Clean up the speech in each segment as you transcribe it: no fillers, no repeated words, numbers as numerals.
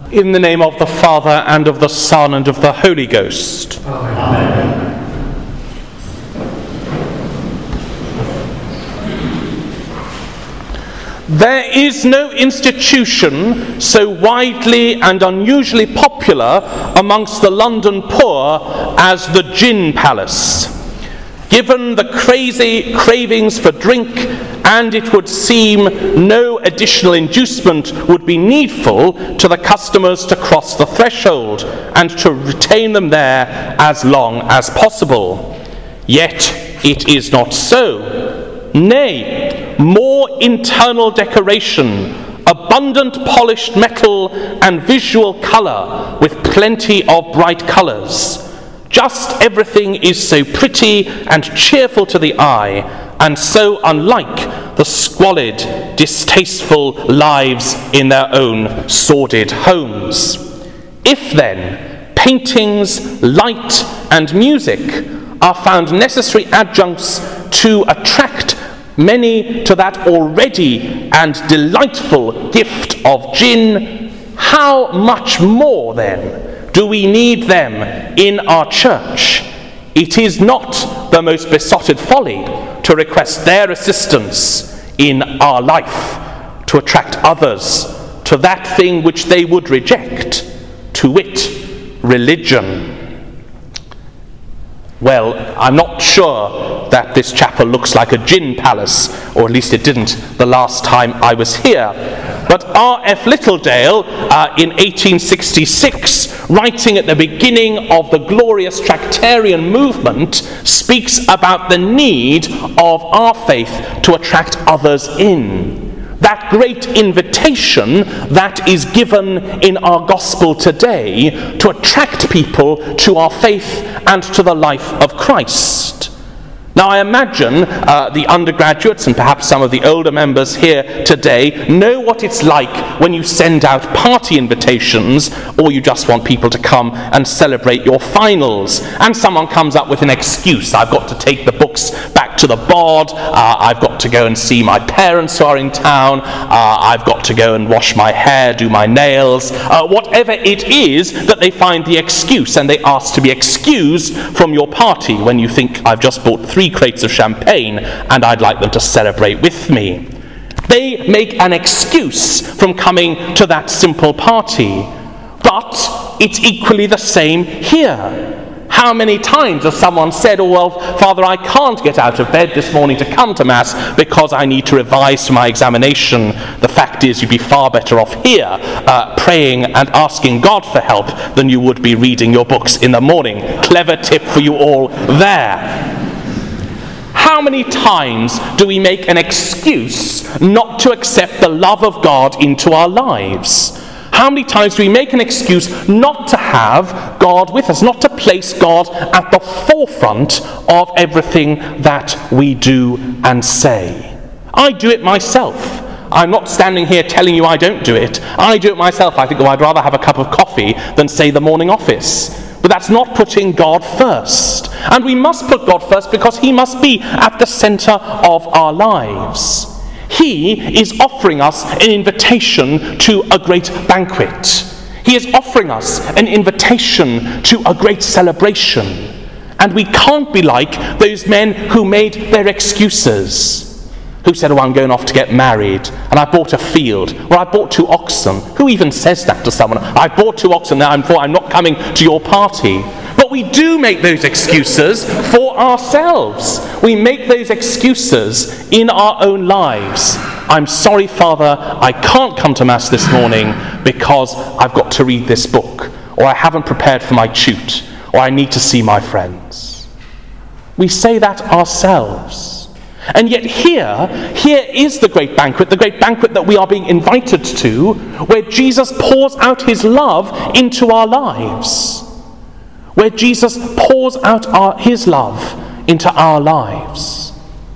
In the name of the Father, and of the Son, and of the Holy Ghost. Amen. There is no institution so widely and unusually popular amongst the London poor as the Gin Palace. Given the crazy cravings for drink, and it would seem no additional inducement would be needful to the customers to cross the threshold and to retain them there as long as possible. Yet it is not so. Nay, more internal decoration, abundant polished metal and visual colour with plenty of bright colours. Just everything is so pretty and cheerful to the eye, and so unlike the squalid, distasteful lives in their own sordid homes. If then paintings, light and music are found necessary adjuncts to attract many to that already and delightful gift of gin, how much more then do we need them in our church? It is not the most besotted folly to request their assistance in our life, to attract others to that thing which they would reject, to wit, religion. Well, I'm not sure that this chapel looks like a gin palace, or at least it didn't the last time I was here. But R.F. Littledale, in 1866, writing at the beginning of the glorious Tractarian movement, speaks about the need of our faith to attract others in. That great invitation that is given in our gospel today to attract people to our faith and to the life of Christ. Now, I imagine the undergraduates and perhaps some of the older members here today know what it's like when you send out party invitations, or you just want people to come and celebrate your finals, and someone comes up with an excuse. I've got to take the books back to the bod, I've got to go and see my parents who are in town, I've got to go and wash my hair, do my nails, whatever it is that they find the excuse, and they ask to be excused from your party when you think, I've just bought 3 crates of champagne and I'd like them to celebrate with me. They make an excuse from coming to that simple party. But it's equally the same here. How many times has someone said, oh, well, Father, I can't get out of bed this morning to come to Mass because I need to revise for my examination. The fact is, you'd be far better off here praying and asking God for help than you would be reading your books in the morning. Clever tip for you all there. How many times do we make an excuse not to accept the love of God into our lives? How many times do we make an excuse not to have God with us, not to place God at the forefront of everything that we do and say? I do it myself. I'm not standing here telling you I don't do it. I do it myself. I think, I'd rather have a cup of coffee than, say, the morning office. But that's not putting God first. And we must put God first because he must be at the centre of our lives. He is offering us an invitation to a great banquet. He is offering us an invitation to a great celebration. And we can't be like those men who made their excuses. Who said, I'm going off to get married, and I bought a field, or I bought 2 oxen. Who even says that to someone? I bought 2 oxen, therefore I'm not coming to your party. But we do make those excuses for ourselves. We make those excuses in our own lives. I'm sorry, Father, I can't come to Mass this morning because I've got to read this book, or I haven't prepared for my tute, or I need to see my friends. We say that ourselves. And yet here is the great banquet that we are being invited to, where Jesus pours out his love into our lives. Where Jesus pours out his love into our lives.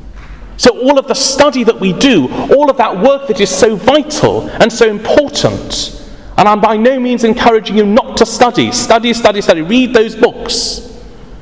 So all of the study that we do, all of that work that is so vital and so important, and I'm by no means encouraging you not to study, read those books.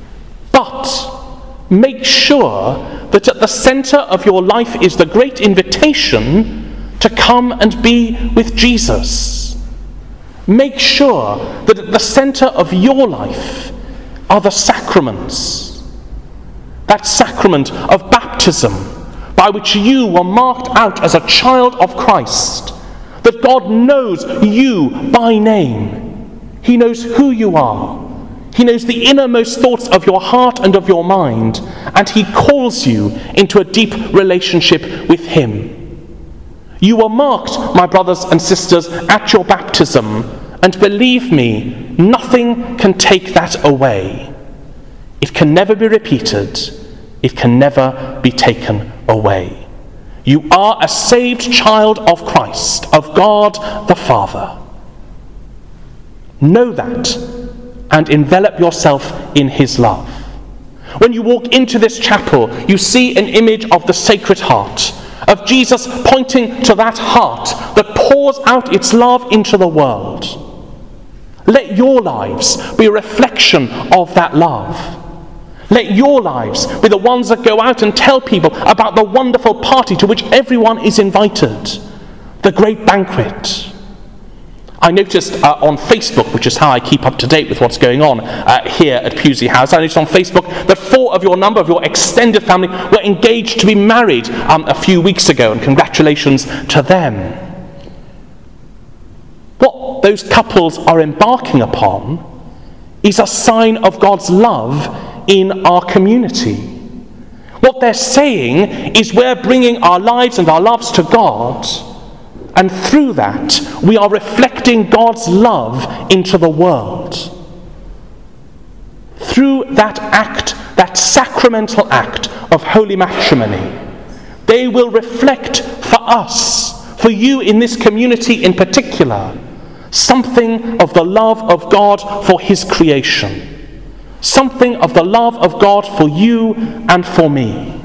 But make sure that at the centre of your life is the great invitation to come and be with Jesus. Make sure that at the center of your life are the sacraments. That sacrament of baptism, by which you were marked out as a child of Christ, that God knows you by name. He knows who you are. He knows the innermost thoughts of your heart and of your mind, and he calls you into a deep relationship with him. You were marked, my brothers and sisters, at your baptism, and believe me, nothing can take that away. It can never be repeated. It can never be taken away. You are a saved child of Christ, of God the Father. Know that and envelop yourself in his love. When you walk into this chapel, you see an image of the Sacred Heart, of Jesus pointing to that heart that pours out its love into the world. Let your lives be a reflection of that love. Let your lives be the ones that go out and tell people about the wonderful party to which everyone is invited, the great banquet. I noticed on Facebook, which is how I keep up to date with what's going on here at Pusey House, I noticed on Facebook that 4 of your number of your extended family were engaged to be married a few weeks ago, and congratulations to them. What those couples are embarking upon is a sign of God's love in our community. What they're saying is we're bringing our lives and our loves to God, and through that we are reflecting God's love into the world. Through that act, that sacramental act of holy matrimony, they will reflect for us, for you in this community in particular, something of the love of God for his creation, something of the love of God for you and for me.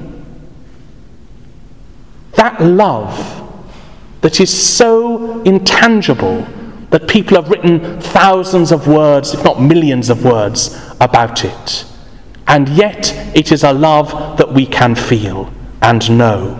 That love that is so intangible that people have written thousands of words, if not millions of words, about it. And yet it is a love that we can feel and know.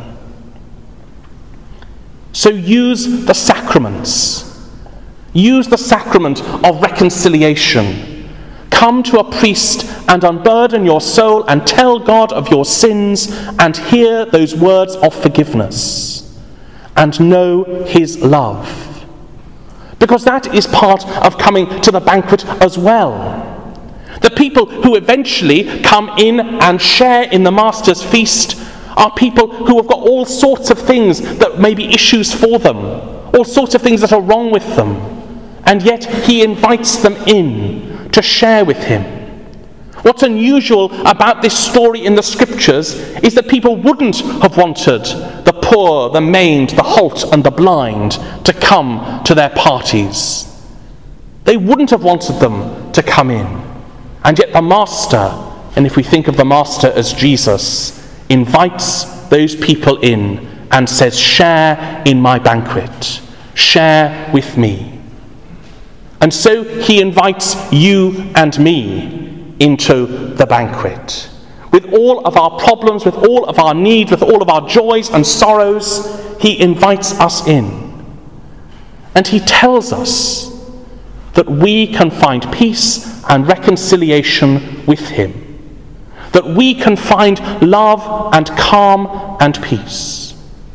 So use the sacraments. Use the sacrament of reconciliation. Come to a priest and unburden your soul and tell God of your sins and hear those words of forgiveness. And know his love. Because that is part of coming to the banquet as well. The people who eventually come in and share in the Master's feast are people who have got all sorts of things that may be issues for them, all sorts of things that are wrong with them, and yet he invites them in to share with him. What's unusual about this story in the scriptures is that people wouldn't have wanted the poor, the maimed, the halt and the blind to come to their parties. They wouldn't have wanted them to come in. And yet the Master, and if we think of the Master as Jesus, invites those people in and says, share in my banquet, share with me. And so he invites you and me into the banquet. With all of our problems, with all of our needs, with all of our joys and sorrows, he invites us in. And he tells us that we can find peace and reconciliation with him. That we can find love and calm and peace.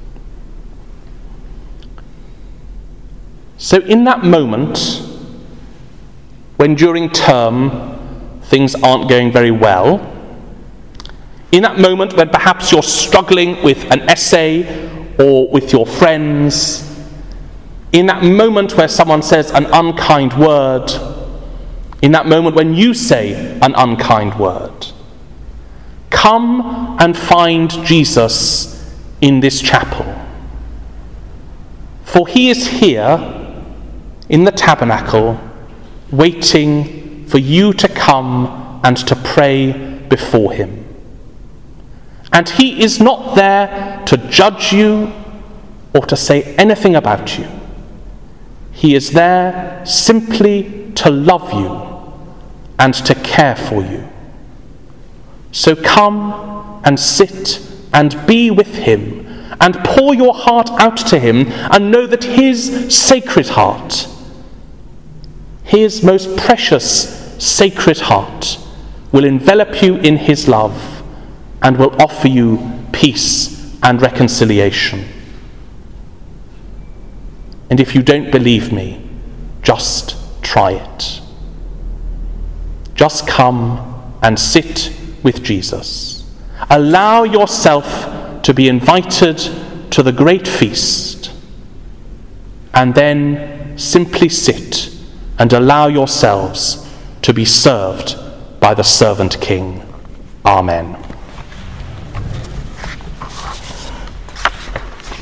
So in that moment, when during term things aren't going very well, in that moment when perhaps you're struggling with an essay or with your friends, in that moment where someone says an unkind word, in that moment when you say an unkind word, come and find Jesus in this chapel. For he is here in the tabernacle, waiting for you to come and to pray before him. And he is not there to judge you or to say anything about you. He is there simply to love you and to care for you. So come and sit and be with him and pour your heart out to him and know that his Sacred Heart his most precious Sacred Heart will envelop you in his love and will offer you peace and reconciliation. And if you don't believe me, just try it. Just come and sit with Jesus. Allow yourself to be invited to the great feast, and then simply sit and allow yourselves to be served by the servant King. Amen.